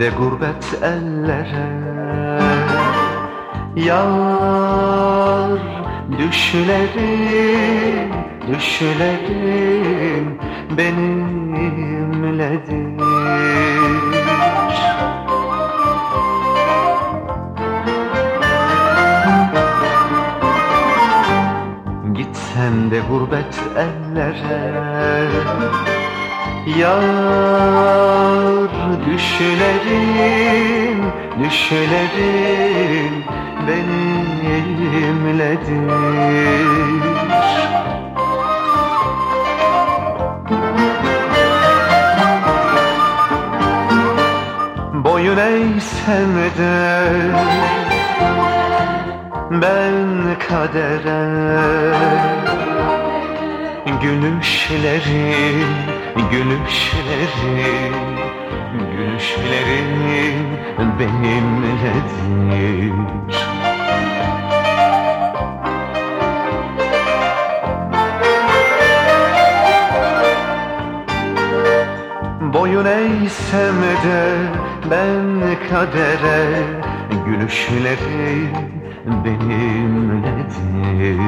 de gurbet ellere yar düşlerim, düşlerim benimledir. Gitsen de gurbet ellere yar düşlerim, düşlerim benimledir. Boyun eğsem de ben kadere, gülüşlerim, gülüşlerim, gülüşlerim benimledir. Boyun eğsem de ben kadere, gülüşlerim benimledir.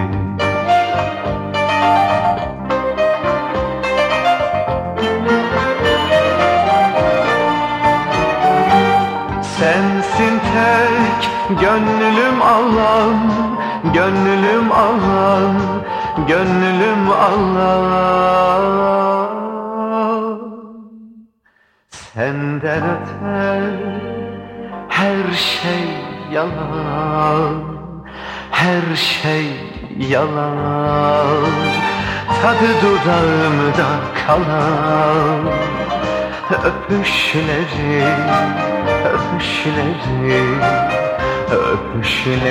Sensin tek gönlüm Allah'ım, gönlüm Allah'ım, gönlüm Allah. Senden öte her şey yalan, her şey yalan. Tadı dudağımda kalan öpüşlerim, öpüşlerim,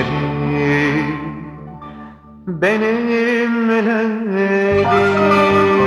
öpüşlerim benimledir.